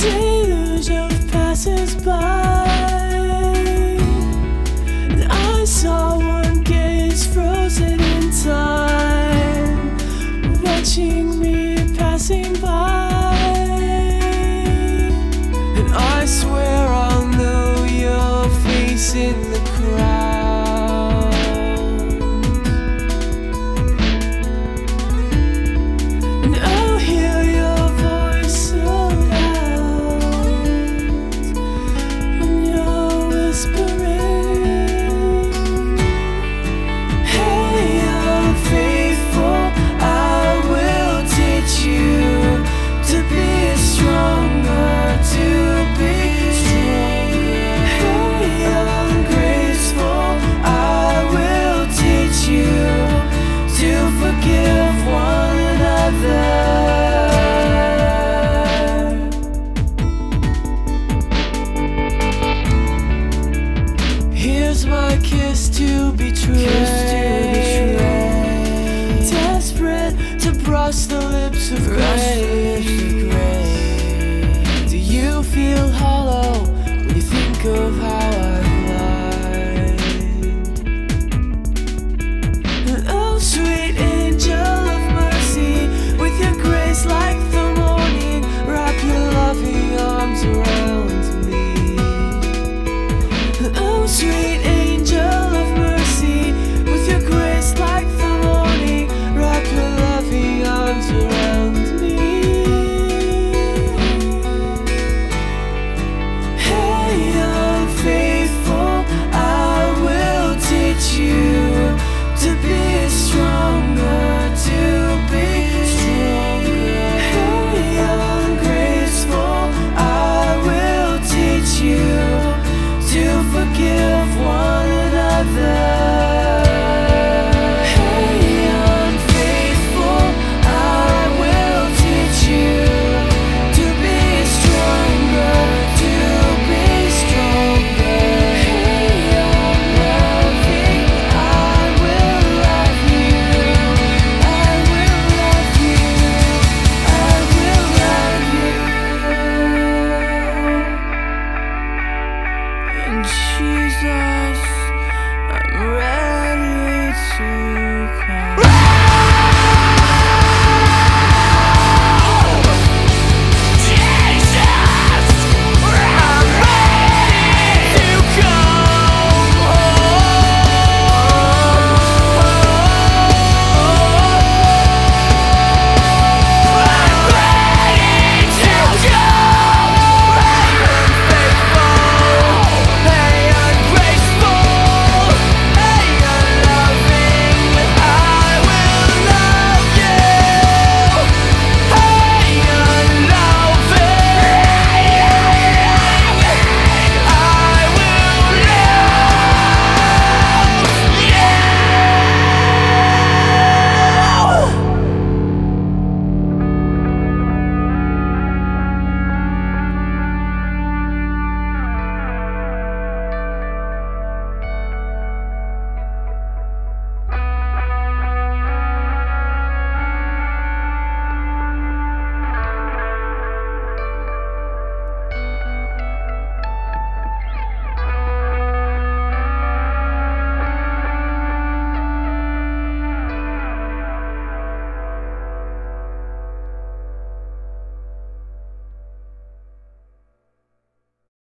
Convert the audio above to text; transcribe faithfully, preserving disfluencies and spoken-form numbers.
deluge of passers-by, and I saw one gaze frozen in time, watching me passing by. And I swear I'll know your face in the crowd, and I'll hear your voice so loud when you're whispering, hey, young faithful, I will teach you to be stronger, to be stronger. Hey, young graceful, I will teach you to forgive one another. Here's my kiss to betray, desperate to brush the lips of gray. Do you feel hollow?